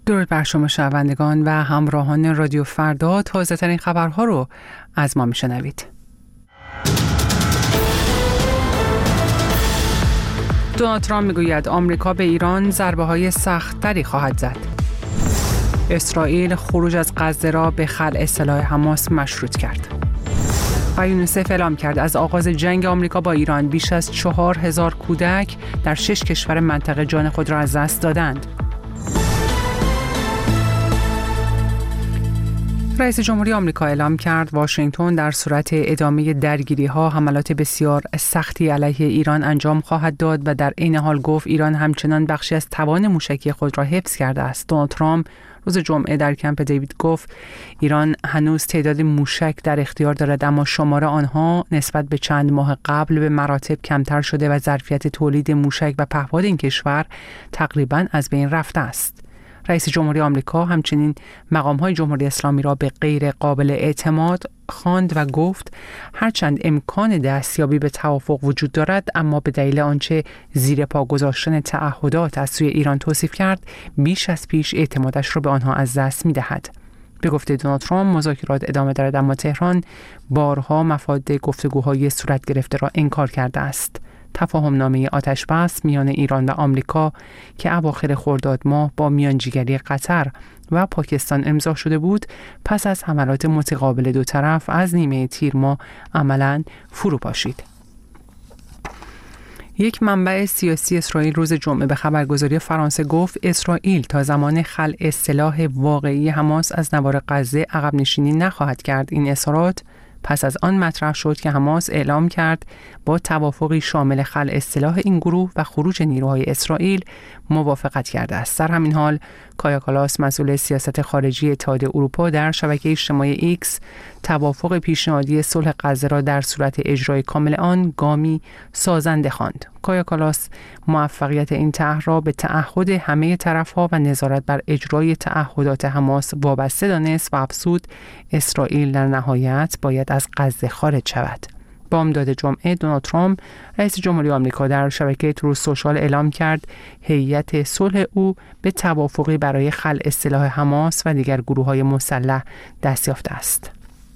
درود بر شما شنوندگان و همراهان رادیو فردا. تازه ترین خبرها رو از ما میشنوید. دونالد ترامپ میگوید آمریکا به ایران ضربه‌های سخت‌تری خواهد زد. اسرائیل خروج از غزه را به خلع سلاح حماس مشروط کرد. و یونیسف اعلام کرد از آغاز جنگ آمریکا با ایران بیش از 4000 کودک در 6 کشور منطقه جان خود را از دست دادند. رئیس جمهوری آمریکا اعلام کرد واشنگتن در صورت ادامه درگیری‌ها حملات بسیار سختی علیه ایران انجام خواهد داد و در عین حال گفت ایران همچنان بخشی از توان موشکی خود را حفظ کرده است. دونالد ترامپ روز جمعه در کمپ دیوید گفت ایران هنوز تعداد موشک در اختیار دارد، اما شمار آنها نسبت به چند ماه قبل به مراتب کمتر شده و ظرفیت تولید موشک و پهپاد این کشور تقریباً از بین رفته است. رئیس جمهوری آمریکا همچنین مقام‌های جمهوری اسلامی را به غیر قابل اعتماد خواند و گفت هرچند امکان دستیابی به توافق وجود دارد، اما به دلیل آنچه زیر پا گذاشتن تعهدات از سوی ایران توصیف کرد بیش از پیش اعتمادش را به آنها از دست می‌دهد. به گفته دونالد ترامپ مذاکرات ادامه دارد، اما تهران بارها مفاد گفتگوهای صورت گرفته را انکار کرده است. تفاهم‌نامه آتش‌بس میان ایران و آمریکا که اواخر خرداد ماه با میانجیگری قطر و پاکستان امضا شده بود، پس از حملات متقابل دو طرف از نیمه تیر ماه عملاً فرو پاشید. یک منبع سیاسی اسرائیل روز جمعه به خبرگزاری فرانسه گفت اسرائیل تا زمان خلع سلاح واقعی حماس از نوار غزه عقب نشینی نخواهد کرد. این اظهارات پس از آن مطرح شد که حماس اعلام کرد با توافقی شامل خلع سلاح این گروه و خروج نیروهای اسرائیل موافقت کرده است. در همین حال کایا کالاس مسئول سیاست خارجی اتحادیه اروپا در شبکه اجتماعی ایکس توافق پیشنهادی صلح غزه را در صورت اجرای کامل آن گامی سازنده خواند. کایا کالاس موفقیت این طرح را به تعهد همه طرف‌ها و نظارت بر اجرای تعهدات حماس وابسته دانست و افزود اسرائیل در نهایت باید از غزه خارج شود. بامداد جمعه دونالد ترامپ رئیس جمهوری آمریکا در شبکه تروث سوشال اعلام کرد هیئت صلح او به توافقی برای خلع سلاح حماس و دیگر گروه‌های مسلح دست یافته است.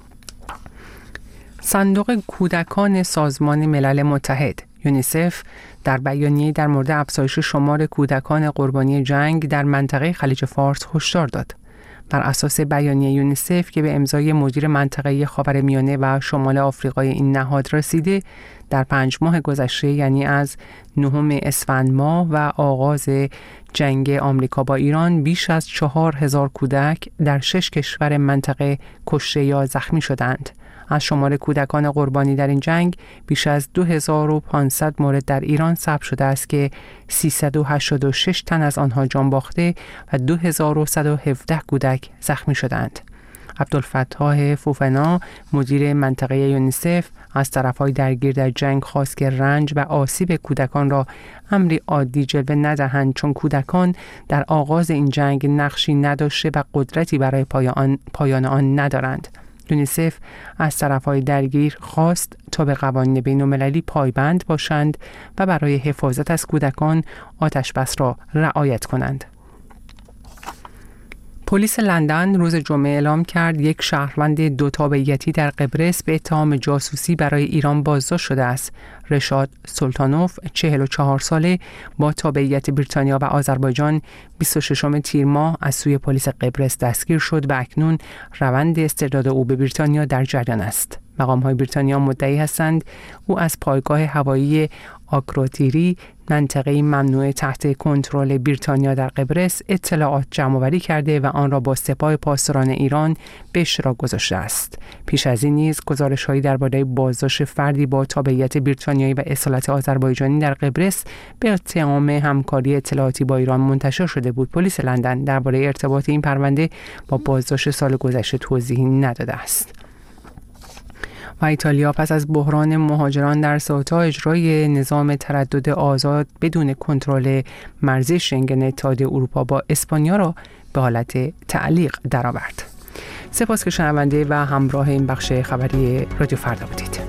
صندوق کودکان سازمان ملل متحد یونیسف در بیانیه‌ای در مورد افزایش شمار کودکان قربانی جنگ در منطقه خلیج فارس هشدار داد. بر اساس بیانیه یونیسف که به امضای مدیر منطقه خاورمیانه و شمال آفریقای این نهاد رسیده، در 5 ماه گذشته یعنی از 9 اسفند ماه و آغاز جنگ آمریکا با ایران بیش از 4000 کودک در 6 کشور منطقه کشته یا زخمی شدند. از شمار کودکان قربانی در این جنگ بیش از 2500 مورد در ایران ثبت شده است که 386 تن از آنها جان باخته و 2117 کودک زخمی شدند. عبدالفتاح فوفنا مدیر منطقه یونیسف از طرفهای درگیر در جنگ خواست که رنج و آسیب کودکان را امری عادی جلوه ندهند، چون کودکان در آغاز این جنگ نقشی نداشته و قدرتی برای پایان آن ندارند. یونیسف از طرفهای درگیر خواست تا به قوانین بین‌المللی پایبند باشند و برای حفاظت از کودکان آتش‌بس را رعایت کنند. پلیس لندن روز جمعه اعلام کرد یک شهروند 2 تابعیتی در قبرس به اتهام جاسوسی برای ایران بازداشت شده است. رشاد سلطانوف 44 ساله با تابعیت بریتانیا و آذربایجان 26 تیر ماه از سوی پلیس قبرس دستگیر شد و اکنون روند استرداد او به بریتانیا در جریان است. مقام‌های بریتانیا مدعی هستند او از پایگاه هوایی آکروتیری، منطقه‌ای ممنوعه تحت کنترل بریتانیا در قبرس، اطلاعات جمع‌آوری کرده و آن را با سپاه پاسداران ایران به اشتراک گذاشته است. پیش از این نیز گزارش‌هایی درباره بازداشت فردی با تابعیت بریتانیایی و اصالت آذربایجانی در قبرس به اتهام همکاری اطلاعاتی با ایران منتشر شده بود. پلیس لندن درباره ارتباط این پرونده با بازداشت سال گذشته توضیحی نداده است. و ایتالیا پس از بحران مهاجران در سئوتا اجرای نظام تردد آزاد بدون کنترل مرزی شنگن اتحادیه اروپا با اسپانیا را به حالت تعلیق درآورد. سپاس که شنونده و همراه این بخش خبری رادیو فردا بودید.